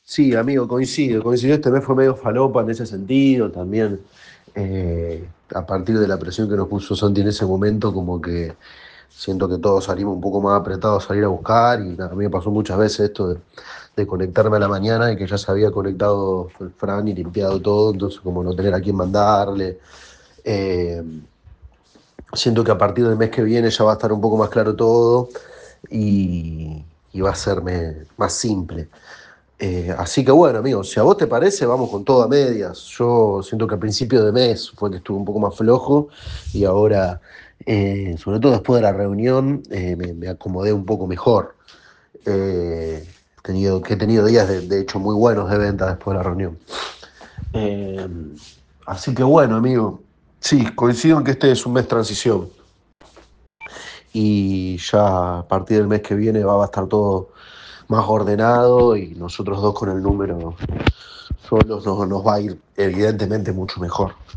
Sí, amigo, coincido. Este mes fue medio falopa en ese sentido también. A partir de la presión que nos puso Santi en ese momento, como que siento que todos salimos un poco más apretados a salir a buscar. Y nada, a mí me pasó muchas veces esto de conectarme a la mañana y que ya se había conectado el Fran y limpiado todo, entonces como no tener a quién mandarle. Eh, Siento que a partir del mes que viene ya va a estar un poco más claro todo y va a serme más simple. Así que bueno, amigos, si a vos te parece, vamos con todo a medias. Yo siento que al principio de mes fue que estuve un poco más flojo y ahora, sobre todo después de la reunión, me acomodé un poco mejor. Que he tenido días de hecho muy buenos de venta después de la reunión. Eh, Así que bueno, amigo, sí, coincido en que este es un mes transición y ya a partir del mes que viene va a estar todo más ordenado y nosotros dos con el número solos nos va a ir evidentemente mucho mejor.